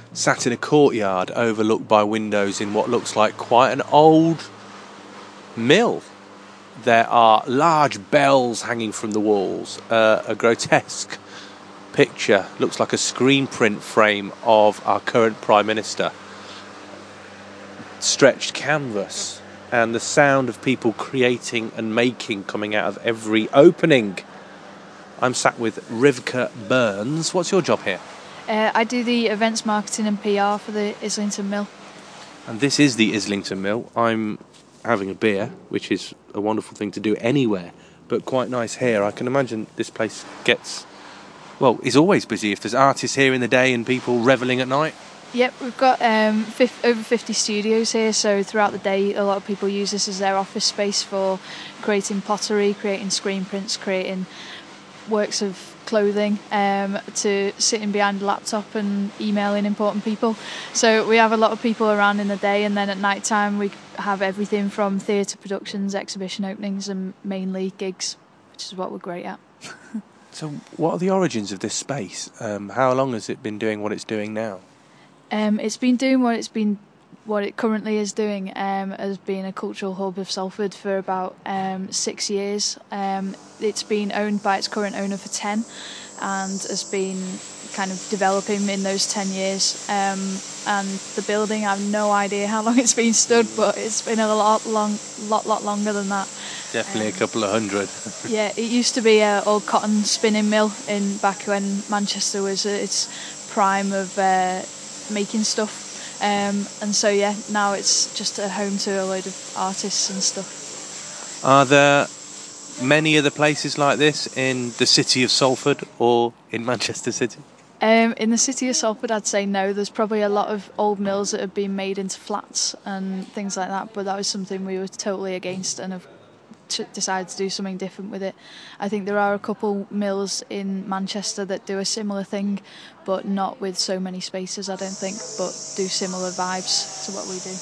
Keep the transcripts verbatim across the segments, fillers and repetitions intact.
sat in a courtyard overlooked by windows in what looks like quite an old mill. There are large bells hanging from the walls, uh, a grotesque picture, looks like a screen print frame of our current Prime Minister, stretched canvas, and the sound of people creating and making coming out of every opening. I'm sat with Rivka Burns. What's your job here? Uh, I do the events marketing and P R for the Islington Mill. And this is the Islington Mill. I'm having a beer, which is a wonderful thing to do anywhere, but quite nice here. I can imagine this place gets, well, is always busy if there's artists here in the day and people revelling at night. Yep, we've got um, fifty, over fifty studios here, so throughout the day a lot of people use this as their office space for creating pottery, creating screen prints, creating works of clothing, um, to sitting behind a laptop and emailing important people. So we have a lot of people around in the day, and then at night time we have everything from theatre productions, exhibition openings, and mainly gigs, which is what we're great at. So what are the origins of this space? Um, how long has it been doing what it's doing now? Um, it's been doing what it's been, what it currently is doing, um, as being a cultural hub of Salford for about um, six years. Um, it's been owned by its current owner for ten, and has been kind of developing in those ten years. Um, and the building, I have no idea how long it's been stood, but it's been a lot, long, lot, lot longer than that. Definitely um, a couple of hundred. Yeah, it used to be an old cotton spinning mill in back when Manchester was at its prime of uh, making stuff. Um, and so yeah, now it's just a home to a load of artists and stuff. Are there many other places like this in the city of Salford or in Manchester City? Um, in the city of Salford, I'd say no. There's probably a lot of old mills that have been made into flats and things like that, but that was something we were totally against and have t- decided to do something different with it. I think there are a couple mills in Manchester that do a similar thing, but not with so many spaces, I don't think, but do similar vibes to what we do.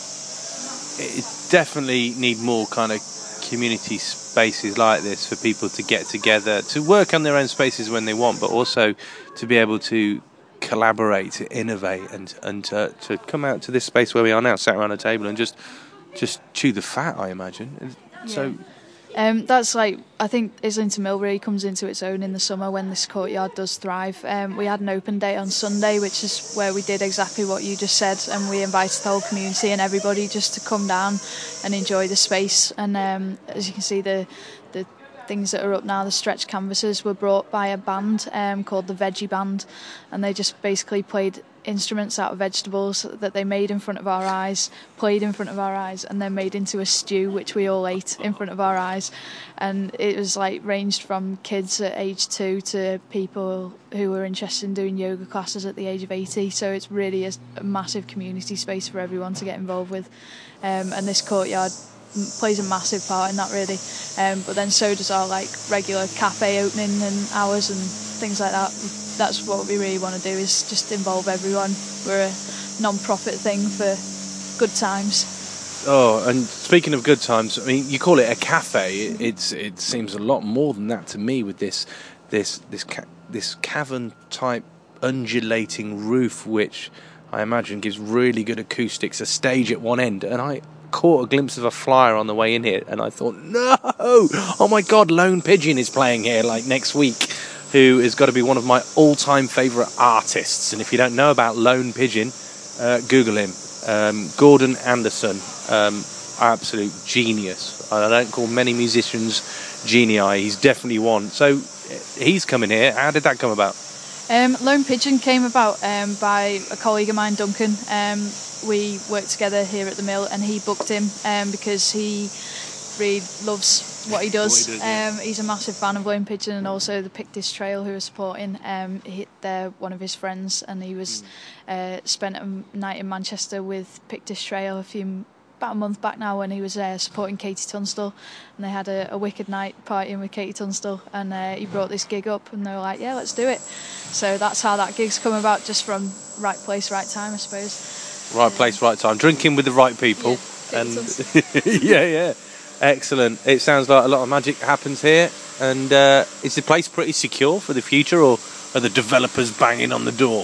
It definitely need more kind of community spaces like this for people to get together, to work on their own spaces when they want, but also to be able to collaborate, to innovate, and and to, to come out to this space where we are now, sat around a table and just just chew the fat, I imagine. Yeah. So Um, that's like, I think Islington Mill really comes into its own in the summer when this courtyard does thrive. Um, we had an open day on Sunday, which is where we did exactly what you just said, and we invited the whole community and everybody just to come down and enjoy the space. And um, as you can see, the the things that are up now, the stretched canvases, were brought by a band um, called the Veggie Band, and they just basically played instruments out of vegetables that they made in front of our eyes, played in front of our eyes, and then made into a stew which we all ate in front of our eyes. And it was like ranged from kids at age two to people who were interested in doing yoga classes at the age of eighty. So it's really a, a massive community space for everyone to get involved with, um, and this courtyard plays a massive part in that, really. Um, but then so does our like regular cafe opening and hours and things like that. That's what we really want to do, is just involve everyone. We're a non-profit thing for good times. Oh, and speaking of good times, I mean, you call it a cafe. It, it's it seems a lot more than that to me, with this this this ca- this cavern type undulating roof, which I imagine gives really good acoustics. A stage at one end, and I caught a glimpse of a flyer on the way in here, and I thought, no, oh my God, Lone Pigeon is playing here like next week, who has got to be one of my all-time favourite artists. And if you don't know about Lone Pigeon, uh, Google him. Um, Gordon Anderson, um, absolute genius. I don't call many musicians genii. He's definitely one. So he's coming here. How did that come about? Um, Lone Pigeon came about um, by a colleague of mine, Duncan. Um, we worked together here at the mill, and he booked him um, because he really loves what he does. What he does yeah. um, he's a massive fan of Lone Pigeon and also the Pictish Trail, who are supporting. Um, he, they're one of his friends, and he was mm. uh, spent a night in Manchester with Pictish Trail a few about a month back now, when he was uh, supporting Katie Tunstall, and they had a, a wicked night partying with Katie Tunstall, and uh, he brought this gig up, and they were like, yeah, let's do it. So that's how that gig's come about, just from right place, right time, I suppose. Right place, right time. Drinking with the right people. Yeah, and yeah, yeah. Excellent. It sounds like a lot of magic happens here. And uh, is the place pretty secure for the future, or are the developers banging on the door?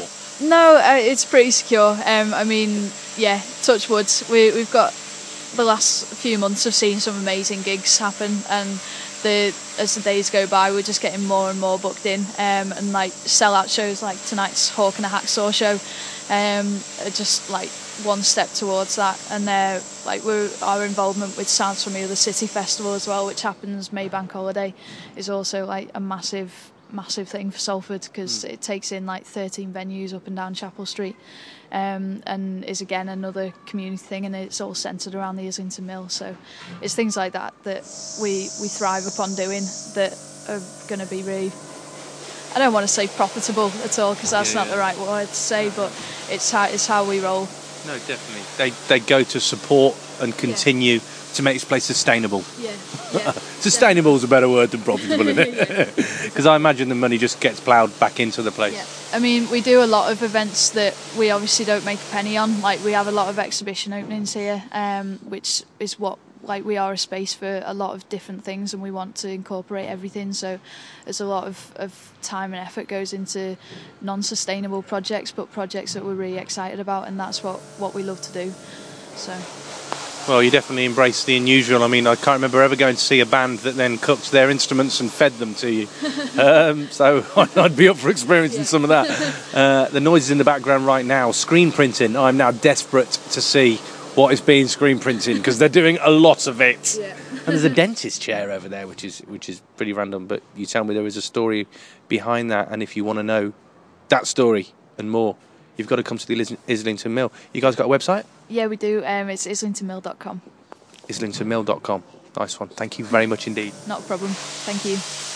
No, uh, it's pretty secure. Um, I mean, yeah, touch wood. We, we've got the last few months have seen some amazing gigs happen, and the as the days go by, we're just getting more and more booked in. Um, and like sell-out shows like tonight's Hawk and a Hacksaw show, um, are just like one step towards that. And uh, like we're, our involvement with Sounds from the Other City Festival as well, which happens May Bank Holiday, is also like a massive. massive thing for Salford, because mm. it takes in like thirteen venues up and down Chapel Street, um, and is again another community thing, and it's all centred around the Islington Mill. So it's things like that that we we thrive upon doing, that are going to be really, I don't want to say profitable at all, because that's yeah, not yeah. the right word to say, but it's how it's how we roll. No, definitely. They they go to support and continue yeah. to make this place sustainable. Yeah. yeah Sustainable is a better word than profitable, isn't it? Because I imagine the money just gets ploughed back into the place. Yeah. I mean, we do a lot of events that we obviously don't make a penny on. Like, we have a lot of exhibition openings here, um, which is what, like, we are a space for a lot of different things, and we want to incorporate everything. So there's a lot of, of time and effort goes into non-sustainable projects, but projects that we're really excited about, and that's what, what we love to do. So... Well, you definitely embrace the unusual. I mean, I can't remember ever going to see a band that then cooked their instruments and fed them to you. Um, so I'd be up for experiencing yeah. some of that. Uh, the noises in the background right now, screen printing. I'm now desperate to see what is being screen printed, because they're doing a lot of it. Yeah. And there's a dentist chair over there, which is which is pretty random. But you tell me there is a story behind that, and if you want to know that story and more, you've got to come to the Islington Mill. You guys got a website? Yeah, we do. Um, it's islington mill dot com. islington mill dot com. Nice one. Thank you very much indeed. Not a problem. Thank you.